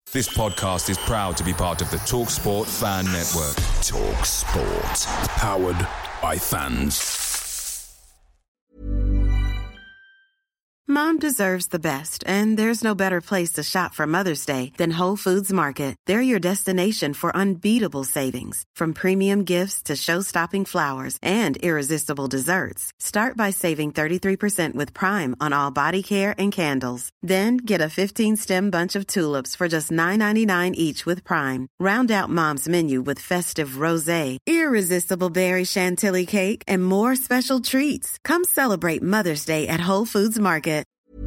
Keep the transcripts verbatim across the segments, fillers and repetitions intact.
This podcast is proud to be part of the TalkSport Fan Network. TalkSport. Powered by fans. Mom deserves the best, and there's no better place to shop for Mother's Day than Whole Foods Market. They're your destination for unbeatable savings. From premium gifts to show-stopping flowers and irresistible desserts. Start by saving thirty-three percent with Prime on all body care and candles. Then get a fifteen-stem bunch of tulips for just nine ninety-nine each with Prime. Round out Mom's menu with festive rosé, irresistible berry chantilly cake, and more special treats. Come celebrate Mother's Day at Whole Foods Market.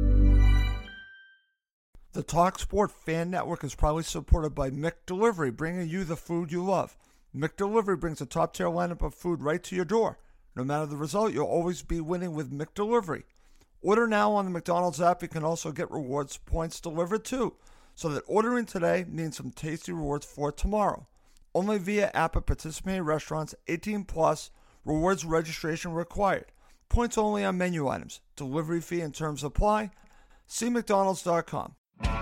The TalkSport Fan Network is proudly supported by McDelivery, bringing you the food you love. McDelivery brings a top-tier lineup of food right to your door. No matter the result, you'll always be winning with McDelivery. Order now on the McDonald's app. You can also get rewards points delivered too, so that ordering today means some tasty rewards for tomorrow. Only via app at participating restaurants, eighteen plus, rewards registration required. Points only on menu items. Delivery fee and terms apply. See mcdonalds dot com.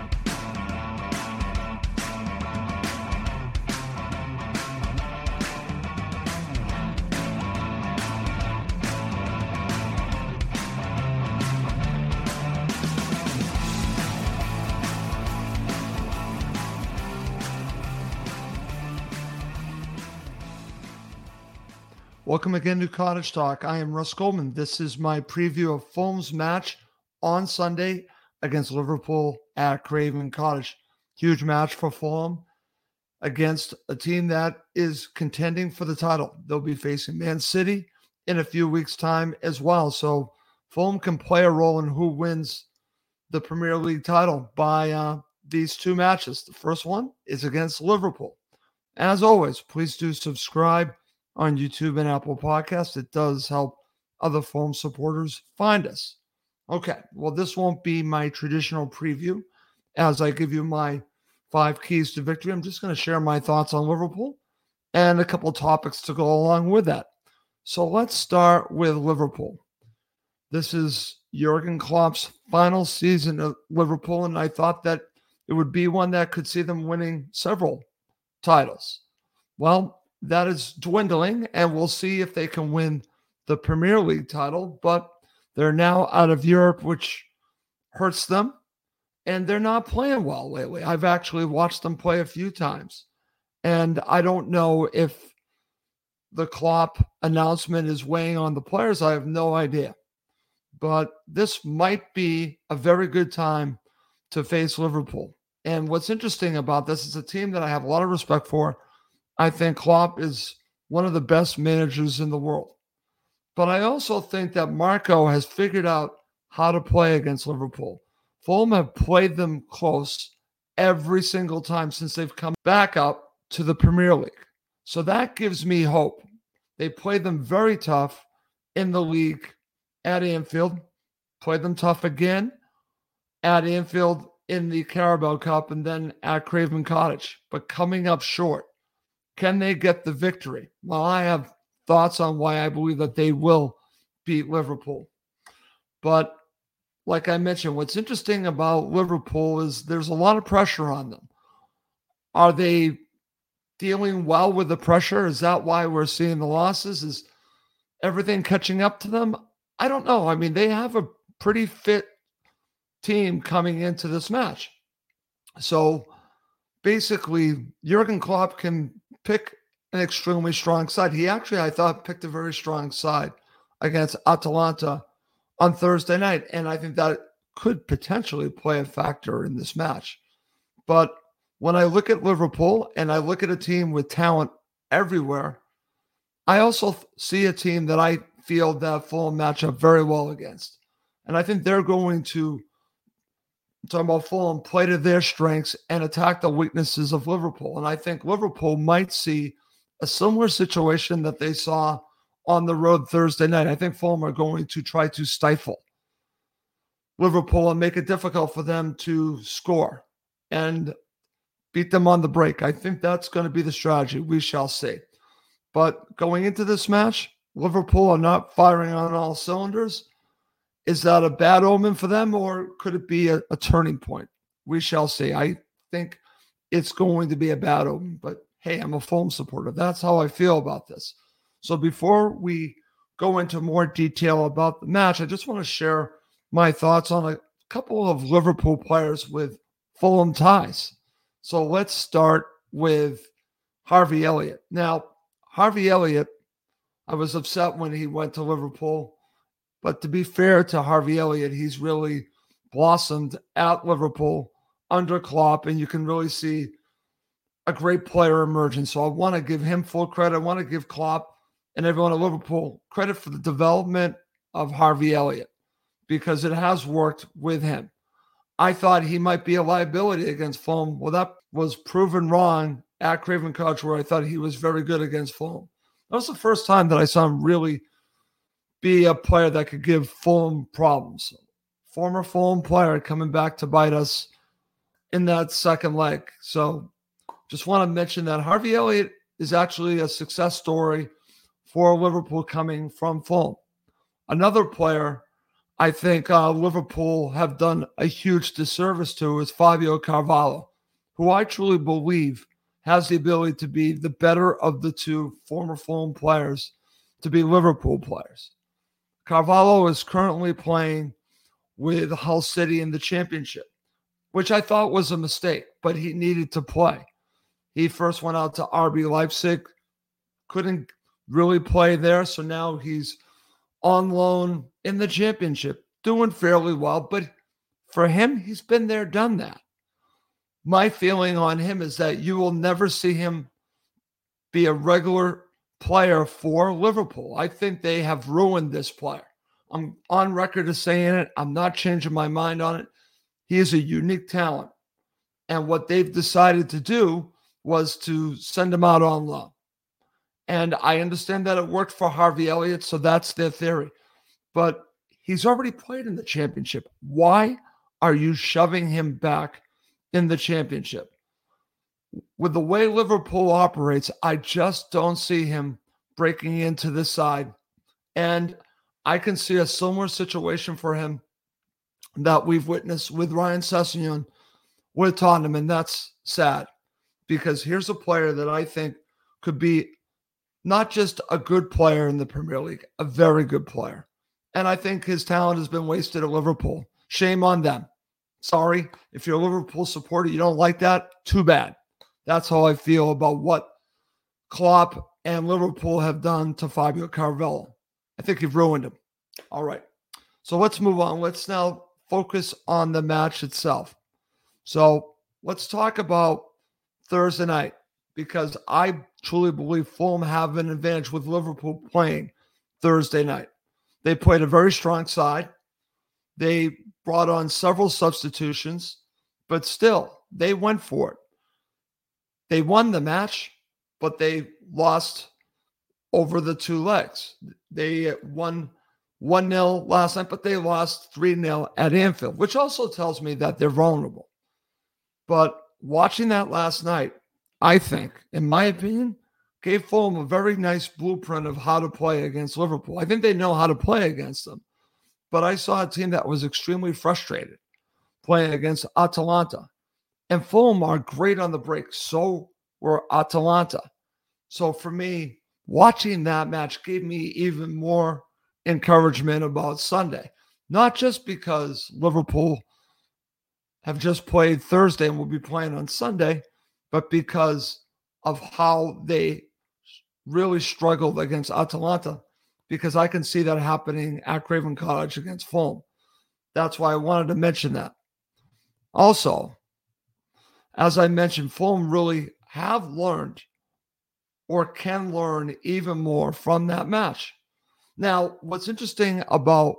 Welcome again to Cottage Talk. I am Russ Goldman. This is my preview of Fulham's match on Sunday against Liverpool at Craven Cottage. Huge match for Fulham against a team that is contending for the title. They'll be facing Man City in a few weeks' time as well. So Fulham can play a role in who wins the Premier League title by uh, these two matches. The first one is against Liverpool. As always, please do subscribe on YouTube and Apple Podcasts. It does help other Fulham supporters find us. Okay, well, this won't be my traditional preview as I give you my five keys to victory. I'm just going to share my thoughts on Liverpool and a couple topics to go along with that. So let's start with Liverpool. This is Jurgen Klopp's final season at Liverpool, and I thought that it would be one that could see them winning several titles. Well, that is dwindling, and we'll see if they can win the Premier League title, but they're now out of Europe, which hurts them, and they're not playing well lately. I've actually watched them play a few times, and I don't know if the Klopp announcement is weighing on the players. I have no idea, but this might be a very good time to face Liverpool. And what's interesting about this is a team that I have a lot of respect for. I think Klopp is one of the best managers in the world. But I also think that Marco has figured out how to play against Liverpool. Fulham have played them close every single time since they've come back up to the Premier League. So that gives me hope. They played them very tough in the league at Anfield, played them tough again at Anfield in the Carabao Cup, and then at Craven Cottage, but coming up short. Can they get the victory? Well, I have thoughts on why I believe that they will beat Liverpool. But like I mentioned, what's interesting about Liverpool is there's a lot of pressure on them. Are they dealing well with the pressure? Is that why we're seeing the losses? Is everything catching up to them? I don't know. I mean, they have a pretty fit team coming into this match. So basically, Jurgen Klopp can pick an extremely strong side. He actually, I thought, picked a very strong side against Atalanta on Thursday night, and I think that could potentially play a factor in this match. But when I look at Liverpool and I look at a team with talent everywhere, I also see a team that I feel that Fulham match up very well against. And I think they're going to, talking about Fulham, play to their strengths and attack the weaknesses of Liverpool. And I think Liverpool might see a similar situation that they saw on the road Thursday night. I think Fulham are going to try to stifle Liverpool and make it difficult for them to score and beat them on the break. I think that's going to be the strategy. We shall see. But going into this match, Liverpool are not firing on all cylinders. Is that a bad omen for them, or could it be a, a turning point? We shall see. I think it's going to be a bad omen. But hey, I'm a Fulham supporter. That's how I feel about this. So before we go into more detail about the match, I just want to share my thoughts on a couple of Liverpool players with Fulham ties. So let's start with Harvey Elliott. Now, Harvey Elliott, I was upset when he went to Liverpool, but to be fair to Harvey Elliott, he's really blossomed at Liverpool under Klopp, and you can really see a great player emerging. So I want to give him full credit. I want to give Klopp and everyone at Liverpool credit for the development of Harvey Elliott because it has worked with him. I thought he might be a liability against Fulham. Well, that was proven wrong at Craven Cottage, where I thought he was very good against Fulham. That was the first time that I saw him really be a player that could give Fulham problems. Former Fulham player coming back to bite us in that second leg. So just want to mention that Harvey Elliott is actually a success story for Liverpool coming from Fulham. Another player I think uh, Liverpool have done a huge disservice to is Fabio Carvalho, who I truly believe has the ability to be the better of the two former Fulham players to be Liverpool players. Carvalho is currently playing with Hull City in the Championship, which I thought was a mistake, but he needed to play. He first went out to R B Leipzig, couldn't really play there, so now he's on loan in the Championship, doing fairly well, but for him, he's been there, done that. My feeling on him is that you will never see him be a regular player for Liverpool. I think they have ruined this player. I'm on record as saying it. I'm not changing my mind on it. He is a unique talent. And what they've decided to do was to send him out on loan. And I understand that it worked for Harvey Elliott, so that's their theory. But he's already played in the Championship. Why are you shoving him back in the Championship? With the way Liverpool operates, I just don't see him breaking into this side. And I can see a similar situation for him that we've witnessed with Ryan Sessegnon with Tottenham, and that's sad. Because here's a player that I think could be not just a good player in the Premier League, a very good player. And I think his talent has been wasted at Liverpool. Shame on them. Sorry, if you're a Liverpool supporter, you don't like that, too bad. That's how I feel about what Klopp and Liverpool have done to Fabio Carvalho. I think you've ruined him. All right, so let's move on. Let's now focus on the match itself. So let's talk about Thursday night, because I truly believe Fulham have an advantage with Liverpool playing Thursday night. They played a very strong side. They brought on several substitutions, but still, they went for it. They won the match, but they lost over the two legs. They won one nil last night, but they lost three nil at Anfield, which also tells me that they're vulnerable. But watching that last night, I think, in my opinion, gave Fulham a very nice blueprint of how to play against Liverpool. I think they know how to play against them. But I saw a team that was extremely frustrated playing against Atalanta. And Fulham are great on the break. So were Atalanta. So for me, watching that match gave me even more encouragement about Sunday. Not just because Liverpool have just played Thursday and will be playing on Sunday, but because of how they really struggled against Atalanta, because I can see that happening at Craven Cottage against Fulham. That's why I wanted to mention that. Also, as I mentioned, Fulham really have learned or can learn even more from that match. Now, what's interesting about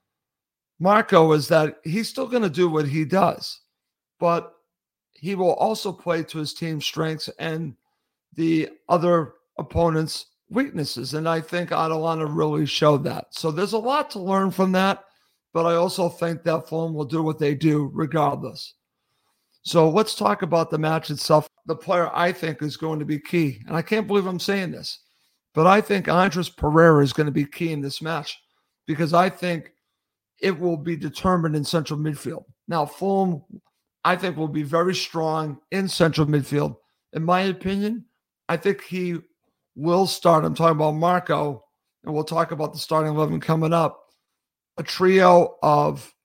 Marco is that he's still going to do what he does, but he will also play to his team's strengths and the other opponent's weaknesses. And I think Atalanta really showed that. So there's a lot to learn from that, but I also think that Fulham will do what they do regardless. So let's talk about the match itself. The player I think is going to be key, and I can't believe I'm saying this, but I think Andres Pereira is going to be key in this match because I think it will be determined in central midfield. Now, Fulham I think will be very strong in central midfield. In my opinion, I think he will start. I'm talking about Marco, and we'll talk about the starting eleven coming up. A trio of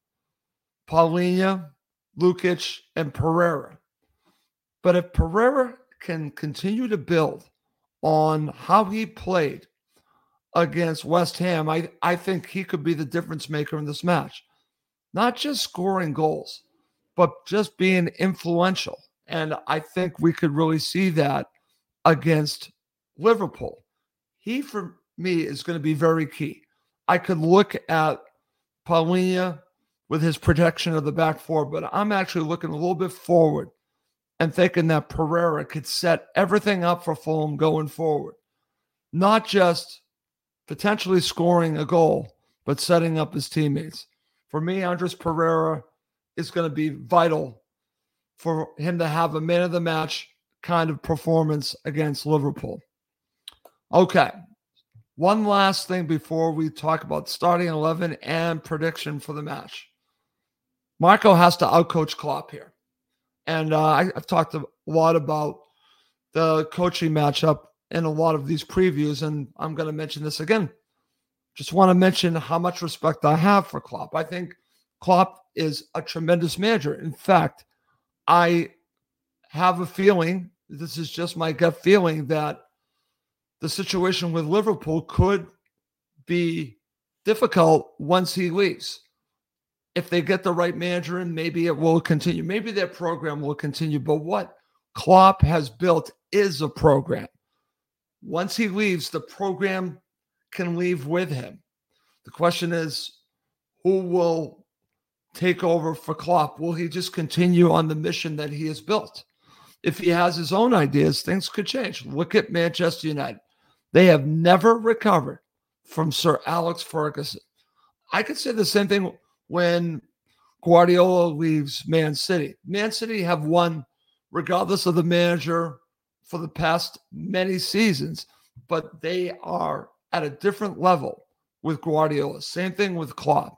Palhinha, Lukic, and Pereira. But if Pereira can continue to build on how he played against West Ham, I, I think he could be the difference maker in this match. Not just scoring goals, but just being influential. And I think we could really see that against Liverpool. He, for me, is going to be very key. I could look at Palhinha with his protection of the back four, but I'm actually looking a little bit forward and thinking that Pereira could set everything up for Fulham going forward. Not just potentially scoring a goal, but setting up his teammates. For me, Andres Pereira is going to be vital for him to have a man of the match kind of performance against Liverpool. Okay. One last thing before we talk about starting eleven and prediction for the match. Marco has to outcoach Klopp here. And uh, I, I've talked a lot about the coaching matchup in a lot of these previews, and I'm going to mention this again. Just want to mention how much respect I have for Klopp. I think Klopp is a tremendous manager. In fact, I have a feeling, this is just my gut feeling, that the situation with Liverpool could be difficult once he leaves. If they get the right manager in, maybe it will continue. Maybe their program will continue. But what Klopp has built is a program. Once he leaves, the program can leave with him. The question is, who will take over for Klopp? Will he just continue on the mission that he has built? If he has his own ideas, things could change. Look at Manchester United. They have never recovered from Sir Alex Ferguson. I could say the same thing when Guardiola leaves Man City. Man City have won, regardless of the manager, for the past many seasons, but they are at a different level with Guardiola. Same thing with Klopp.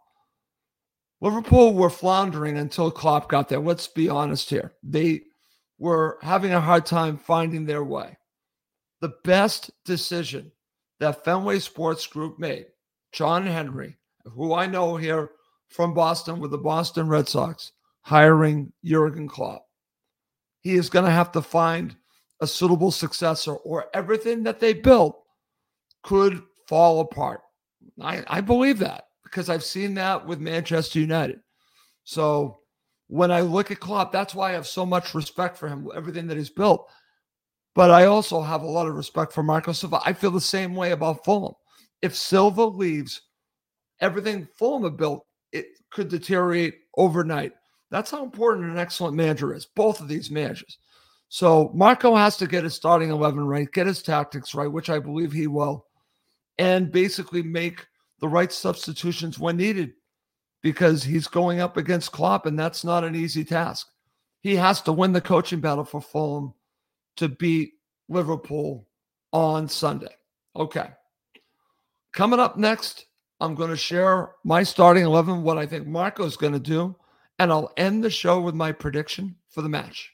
Liverpool were floundering until Klopp got there. Let's be honest here. They were having a hard time finding their way. The best decision that Fenway Sports Group made, John Henry, who I know here from Boston with the Boston Red Sox, hiring Jurgen Klopp. He is going to have to find a suitable successor, or everything that they built could fall apart. I, I believe that because I've seen that with Manchester United. So when I look at Klopp, that's why I have so much respect for him, everything that he's built. But I also have a lot of respect for Marco Silva. I feel the same way about Fulham. If Silva leaves, everything Fulham have built, it could deteriorate overnight. That's how important an excellent manager is, both of these managers. So Marco has to get his starting eleven right, get his tactics right, which I believe he will, and basically make the right substitutions when needed, because he's going up against Klopp, and that's not an easy task. He has to win the coaching battle for Fulham to beat Liverpool on Sunday. Okay. Coming up next, I'm going to share my starting eleven, what I think Marco's going to do, and I'll end the show with my prediction for the match.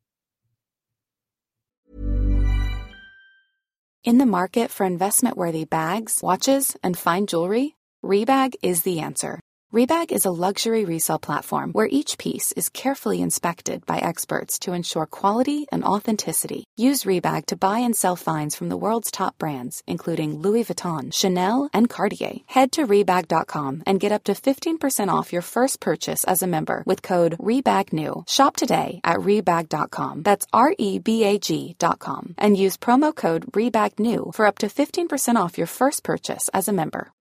In the market for investment-worthy bags, watches, and fine jewelry, Rebag is the answer. Rebag is a luxury resale platform where each piece is carefully inspected by experts to ensure quality and authenticity. Use Rebag to buy and sell finds from the world's top brands, including Louis Vuitton, Chanel, and Cartier. Head to Rebag dot com and get up to fifteen percent off your first purchase as a member with code REBAGNEW. Shop today at Rebag dot com. That's R E B A G dot com. And use promo code REBAGNEW for up to fifteen percent off your first purchase as a member.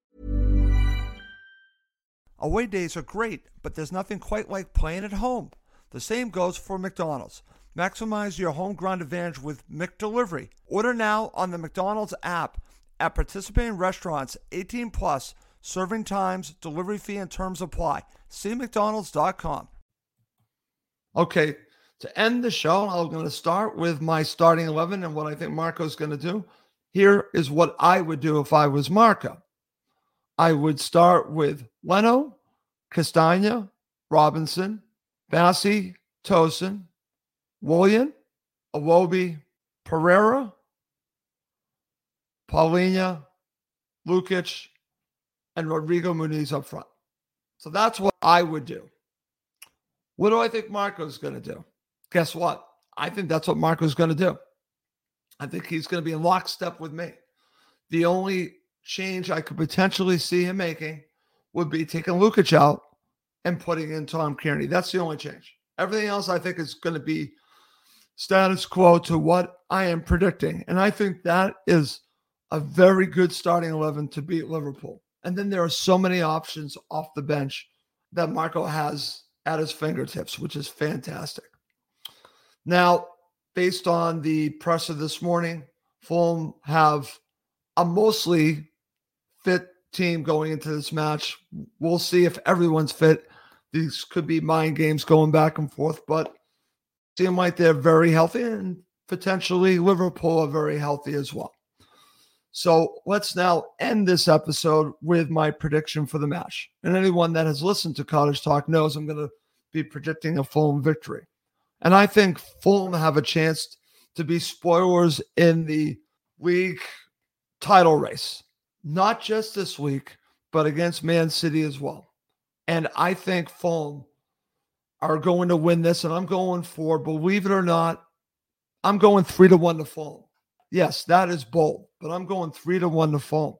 Away days are great, but there's nothing quite like playing at home. The same goes for McDonald's. Maximize your home ground advantage with McDelivery. Order now on the McDonald's app at participating restaurants. eighteen plus, serving times, delivery fee, and terms apply. See mcdonalds dot com. Okay, to end the show, I'm going to start with my starting eleven and what I think Marco's going to do. Here is what I would do if I was Marco. I would start with Leno, Castagna, Robinson, Bassi, Tosin, Willian, Iwobi, Pereira, Paulinho, Lukic, and Rodrigo Muniz up front. So that's what I would do. What do I think Marco's going to do? Guess what? I think that's what Marco's going to do. I think he's going to be in lockstep with me. The only change I could potentially see him making would be taking Lukic out and putting in Tom Kearney. That's the only change. Everything else I think is going to be status quo to what I am predicting. And I think that is a very good starting eleven to beat Liverpool. And then there are so many options off the bench that Marco has at his fingertips, which is fantastic. Now, based on the presser this morning, Fulham have a mostly fit team going into this match. We'll see if everyone's fit. These could be mind games going back and forth, but seem like they're very healthy, and potentially Liverpool are very healthy as well. So let's now end this episode with my prediction for the match. And anyone that has listened to Cottage Talk knows I'm going to be predicting a Fulham victory. And I think Fulham have a chance to be spoilers in the league title race. Not just this week, but against Man City as well. And I think Fulham are going to win this. And I'm going for, believe it or not, I'm going three to one to Fulham. Yes, that is bold, but I'm going three to one to Fulham.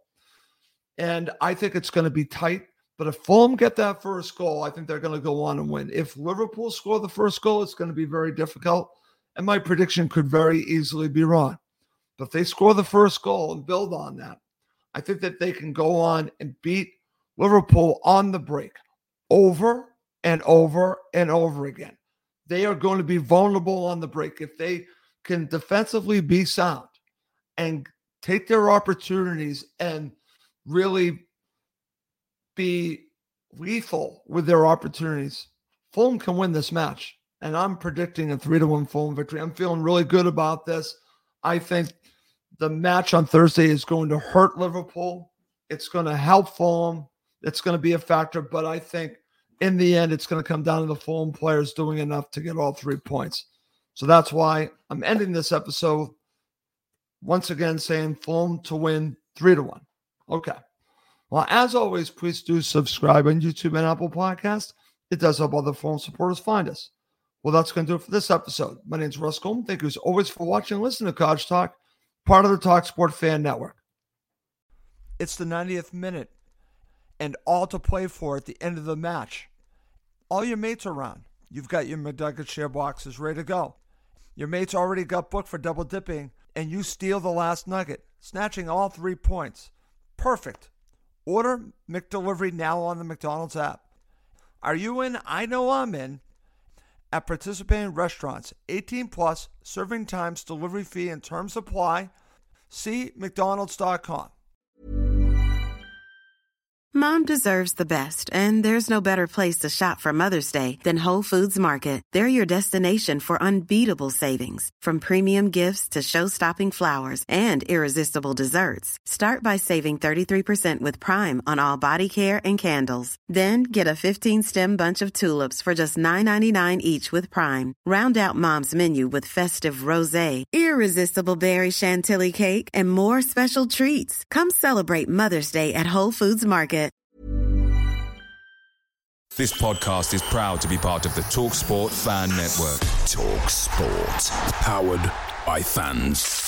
And I think it's going to be tight. But if Fulham get that first goal, I think they're going to go on and win. If Liverpool score the first goal, it's going to be very difficult. And my prediction could very easily be wrong. But if they score the first goal and build on that, I think that they can go on and beat Liverpool on the break over and over and over again. They are going to be vulnerable on the break. If they can defensively be sound and take their opportunities and really be lethal with their opportunities, Fulham can win this match. And I'm predicting a three to one Fulham victory. I'm feeling really good about this. I think the match on Thursday is going to hurt Liverpool. It's going to help Fulham. It's going to be a factor, but I think in the end, it's going to come down to the Fulham players doing enough to get all three points. So that's why I'm ending this episode once again saying Fulham to win three to one. Okay. Well, as always, please do subscribe on YouTube and Apple Podcasts. It does help other Fulham supporters find us. Well, that's going to do it for this episode. My name is Russ Coleman. Thank you as always for watching and listening to Cottage Talk, part of the TalkSport Fan Network. It's the ninetieth minute and all to play for at the end of the match. All your mates are around. You've got your McNugget share boxes ready to go. Your mates already got booked for double dipping, and you steal the last nugget, snatching all three points. Perfect. Order McDelivery now on the McDonald's app. Are you in? I know I'm in. At participating restaurants, eighteen plus, serving times, delivery fee, and terms apply. See mcdonalds dot com. Mom deserves the best, and there's no better place to shop for Mother's Day than Whole Foods Market. They're your destination for unbeatable savings, from premium gifts to show-stopping flowers and irresistible desserts. Start by saving thirty-three percent with Prime on all body care and candles. Then get a fifteen-stem bunch of tulips for just nine ninety-nine each with Prime. Round out Mom's menu with festive rosé, irresistible berry chantilly cake, and more special treats. Come celebrate Mother's Day at Whole Foods Market. This podcast is proud to be part of the TalkSport Fan Network. TalkSport. Powered by fans.